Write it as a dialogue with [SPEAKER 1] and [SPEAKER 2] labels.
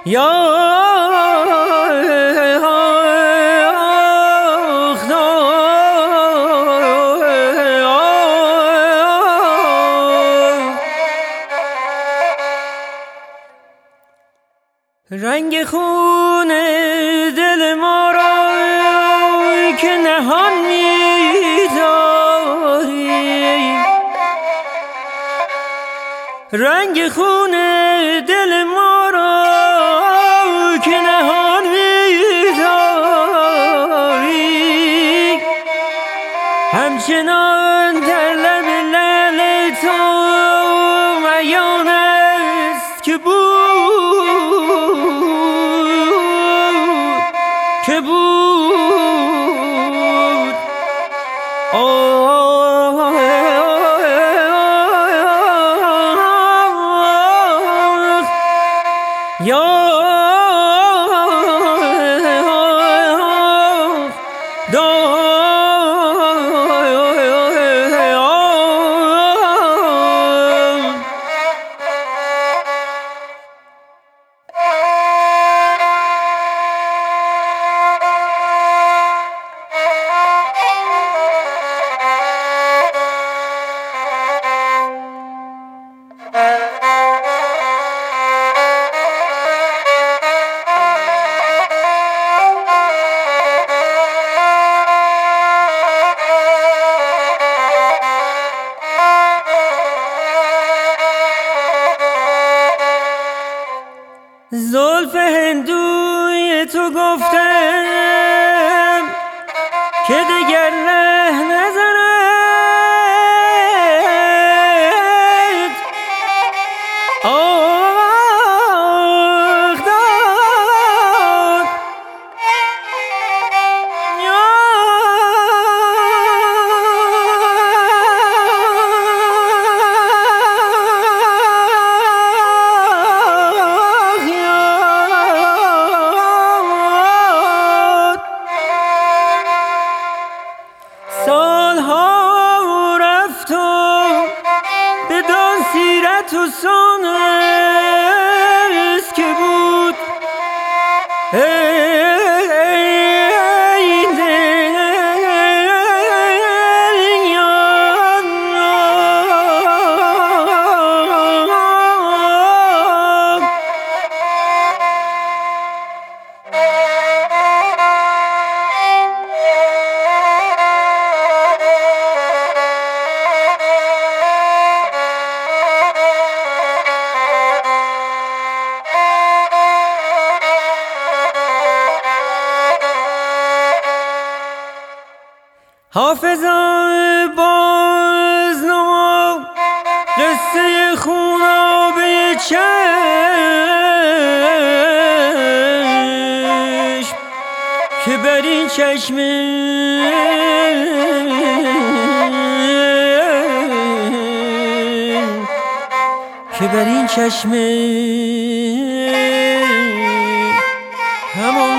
[SPEAKER 1] یا رنگ خون دل ما را که نهان می‌داری، رنگ خون دل ما را که نهان می‌داری، همچنان در لب لعل تو عیان است که بود زلف هندوی تو گفتم که دیگر ره نزند، آخ داد سالها رفت و بدان سیرت و سان است که بود ای دل حافظا باز نما قصه خونابه چشم که بر این چشم همان